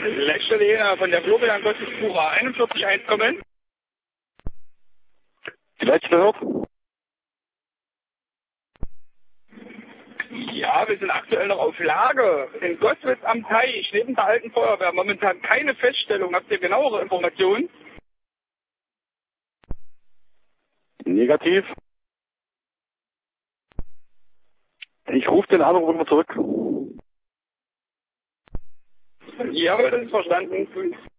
Leckstelle hier von der Florian Gottes Pura 41 kommen. Die letzte hört? Ja, wir sind aktuell noch auf Lage. In Goswitz am Teich, neben der alten Feuerwehr. Momentan keine Feststellung. Habt ihr genauere Informationen? Negativ. Ich rufe den Anruf immer zurück. Ja, das ist verstanden.